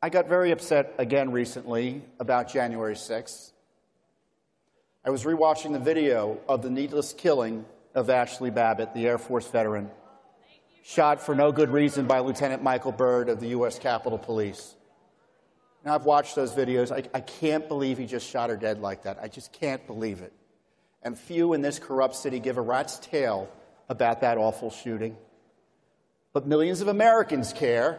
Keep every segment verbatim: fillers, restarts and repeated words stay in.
I got very upset again recently about January sixth. I was rewatching the video of the needless killing of Ashley Babbitt, the Air Force veteran, shot for no good reason by Lieutenant Michael Byrd of the U S Capitol Police. Now, I've watched those videos. I, I can't believe he just shot her dead like that. I just can't believe it. And few in this corrupt city give a rat's tail about that awful shooting. But millions of Americans care.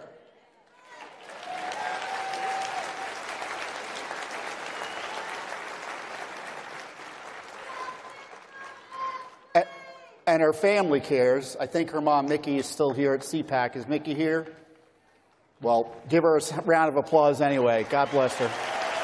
And her family cares. I think her mom, Mickey, is still here at C PAC. Is Mickey here? Well, give her a round of applause anyway. God bless her.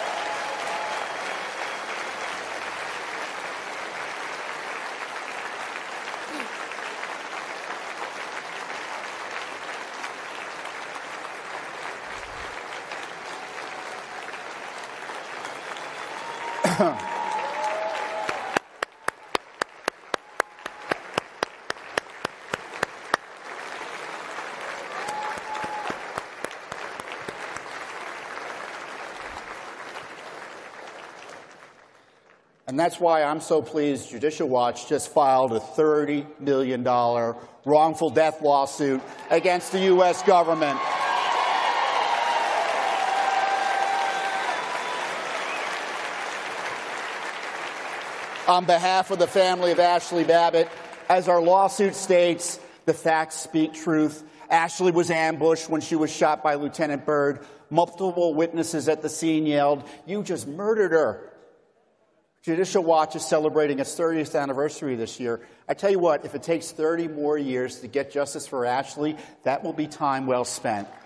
And that's why I'm so pleased Judicial Watch just filed a thirty million dollars wrongful death lawsuit against the U S government. On behalf of the family of Ashley Babbitt, as our lawsuit states, the facts speak truth. Ashley was ambushed when she was shot by Lieutenant Byrd. Multiple witnesses at the scene yelled, "You just murdered her." Judicial Watch is celebrating its thirtieth anniversary this year. I tell you what, if it takes thirty more years to get justice for Ashley, that will be time well spent.